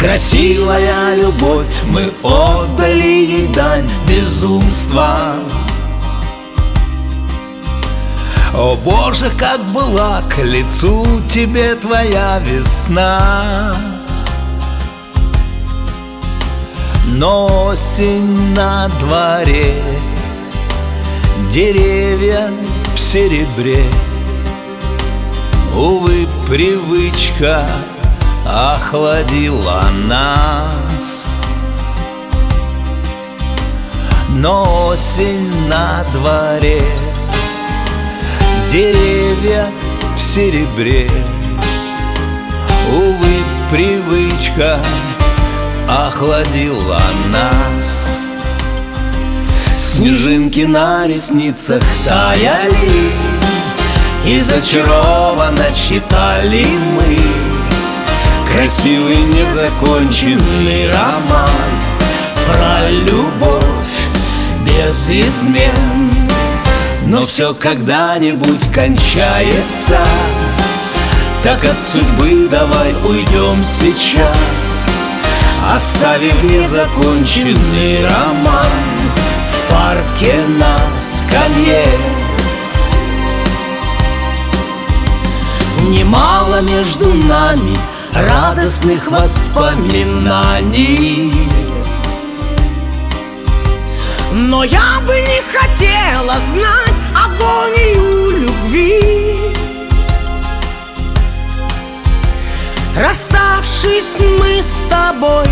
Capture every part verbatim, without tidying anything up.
Красивая любовь, мы отдали ей дань безумства. О Боже, как была к лицу тебе твоя весна. Но осень на дворе, деревья в серебре. Увы, привычка охладила нас. Но осень на дворе, деревья в серебре. Увы, привычка охладила нас. Снежинки на ресницах таяли, и зачарованно читали мы красивый незаконченный роман про любовь без измен. Но все когда-нибудь кончается, так от судьбы давай уйдем сейчас, оставив незаконченный роман в парке на скамье. Немало между нами радостных воспоминаний, но я бы не хотела знать агонию любви. Расставшись мы с тобой,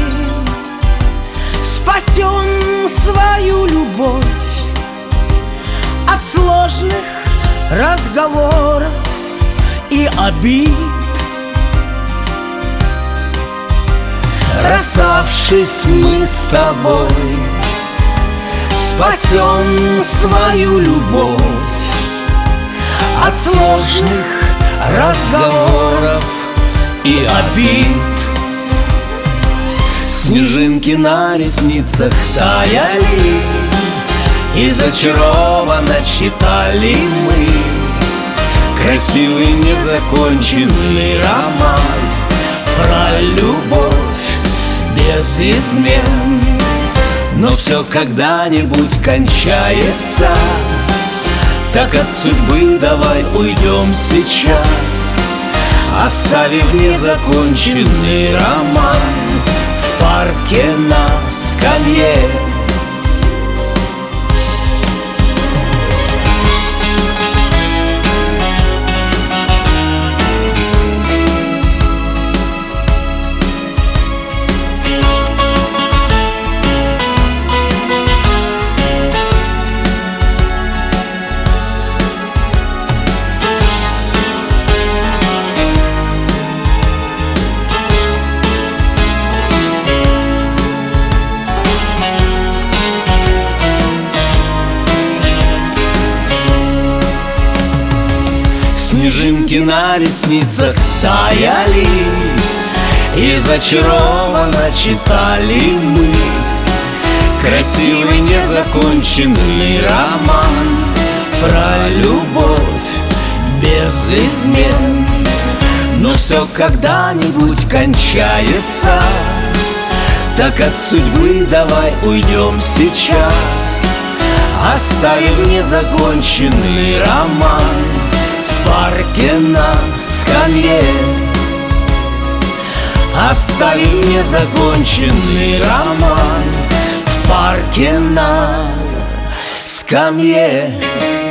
спасем свою любовь от сложных разговоров и обид. Расставшись мы с тобой, спасем свою любовь от сложных разговоров и обид. Снежинки на ресницах таяли, и зачарованно читали мы красивый незаконченный роман про любовь без измен. Но все когда-нибудь кончается, так от судьбы давай уйдем сейчас, оставив незаконченный роман в парке на скамье. Снежинки на ресницах таяли, и зачарованно читали мы красивый незаконченный роман про любовь без измен. Но все когда-нибудь кончается, так от судьбы давай уйдем сейчас, оставив незаконченный роман в парке на скамье. Оставив незаконченный роман в парке на скамье.